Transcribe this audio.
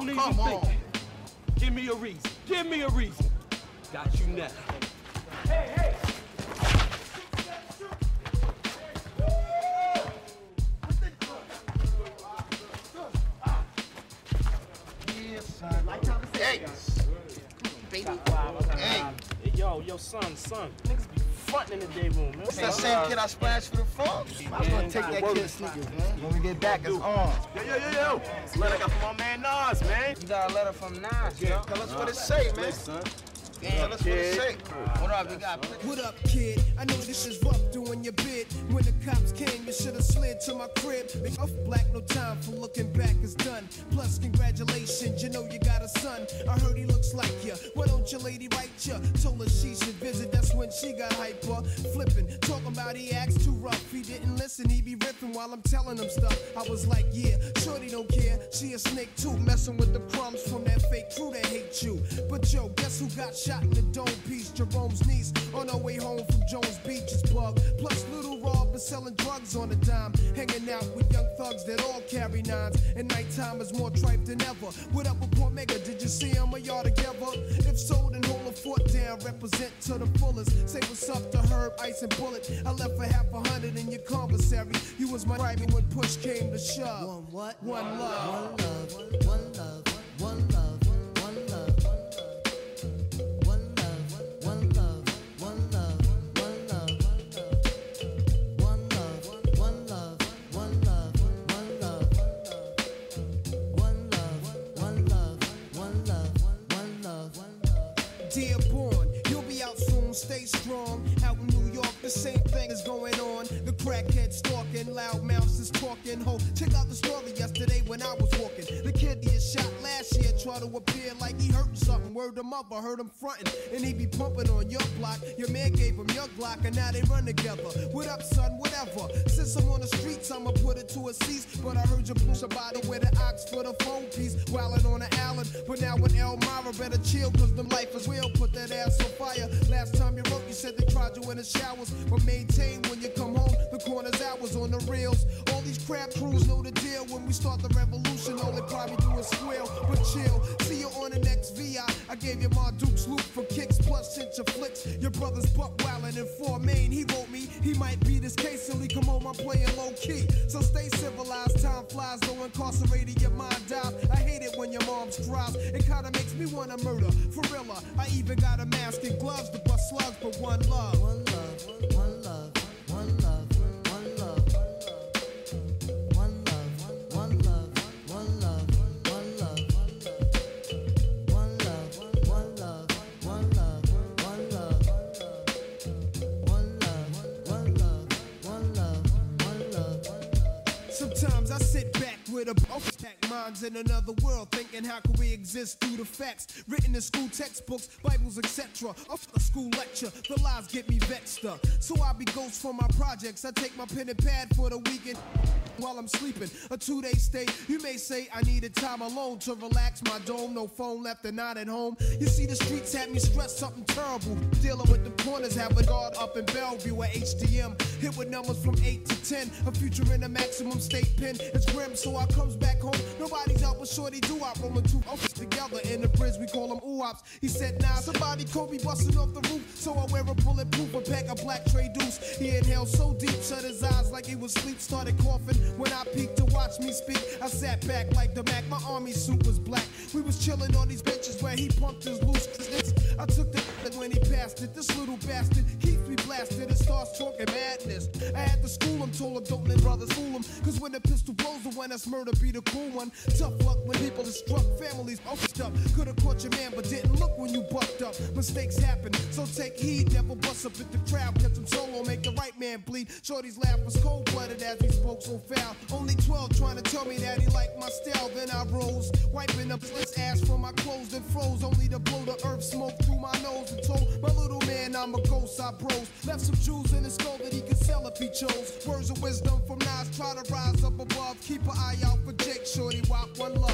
Don't even think. Give me a reason. Give me a reason. Got you now. Hey! Hey! Baby. Hey! Yo, son. Niggas be frontin' in the day room, man. What's that same kid I splashed for the phone? I'm gonna take that kid's sneakers, man. When we get back, it's on. Yo. It's a letter I got from my man Nas, man. You got a letter from Nas, yo. Tell us what it say, man. Tell us what it say. What up, you got? What up, kid? I know this is rough doing your bid. When the cops came, you should have slid to my crib. Big off black, no time for looking back is done. Plus, congratulations, you know you got a son. I heard he looks like you. Why don't your lady write you? Told her she should visit, that's when she got hyper. Flipping, talking about he acts too rough. He didn't listen, he be ripping while I'm telling him stuff. I was like, yeah, shorty don't care. She a snake too, messing with the crumbs from that fake crew that hate you. But yo, guess who got shot in the dome piece? Jerome's niece on her way home from Jones Beach is bug. Plus Little Rob is selling drugs on a dime, hanging out with young thugs that all carry nines. And nighttime is more tripe than ever. What up with Port Mega? Did you see him or y'all together? If so, then hold a fort down, represent to the fullest. Say what's up to Herb, Ice and Bullet. I left for $100 in your commissary. You was my rival when push came to shove. One what? One love. One love. One love. One love. Stay strong, out in New York, the same thing is going on. The crackhead stalking, loud mouths is talking. Ho, check out the story yesterday when I was walking. The kid he was shot last year, tried to appear like he hurt something. Word him up, I heard him frontin', and he be pumping on your block. Your man gave him your Glock, and now they run together. What up, son? Whatever. Since I'm on the streets, I'ma put it to a cease. But I heard you blew somebody with an ox for the phone piece, wildin' on the island. But now with Elmira, better chill, cause them life is real. Put that ass on fire. Last time you wrote, you said they tried you in the showers, but maintain when you come home. The corner's hours on the rails. All these crap crews know the deal. When we start the revolution, all they probably do is squeal. But chill, see you on the next VI. I gave you my Duke's loop for kicks plus cinch of flicks. Your brother's buck wildin' in 4 Main. He wrote me, he might be this case till he come home. I'm playing low key, so stay civilized. Time flies, though incarcerated, your mind dies. I hate it when your mom's cries. It kinda makes me wanna murder. For real, I even got a mask and gloves to bust slugs, but one love. One love. One love. One love. One love. One love. One love. One love. One love. One love. One love. One love. One love. One love. One love. One love. One love. Sometimes I sit back with a stack minds in another world, thinking how can we exist through the facts written in school textbooks, Bibles, etc. Off a school lecture, the lies get me vexed up. So I be ghost for my projects. I take my pen and pad for the weekend while I'm sleeping. A 2-day stay. You may say I needed time alone to relax my dome. No phone left and not at home. You see the streets had me stressed something terrible. Dealing with the corners, have a guard up in Bellevue at HDM. Hit with numbers from 8 to 10. A future in a maximum state pen. It's grim, so I comes back home. Nobody's out but shorty do I rolling 2 officers together in the bridge. We call them oops. He said, nah, somebody Kobe busting off the roof. So I wear a bulletproof, a pack of black tray deuce. He inhaled so deep, shut his eyes like he was asleep. Started coughing when I peeked to watch me speak. I sat back like the Mac. My army suit was black. We was chilling on these benches where he pumped his loose. I took the when he passed it. This little bastard keeps me blasted and starts talking madness. I had to school him, told him don't let brothers fool him. Cause when the pistol blows, the one that's murder be the cool one. Tough luck when people are struck, families oafed up. Could've caught your man, but didn't look when you bucked up. Mistakes happen, so take heed. Never bust up at the crowd, catch him solo, make the right man bleed. Shorty's laugh was cold-blooded as he spoke so foul. Only 12 trying to tell me that he liked my style. Then I rose, wiping up his ass from my clothes, then froze. Only to blow the earth smoke through my nose and told my little man I'm a ghost. I bros left some jewels in his skull that he could sell if he chose. Words of wisdom from Nas, try to rise up above. Keep an eye out for Jake, shorty, walk one love.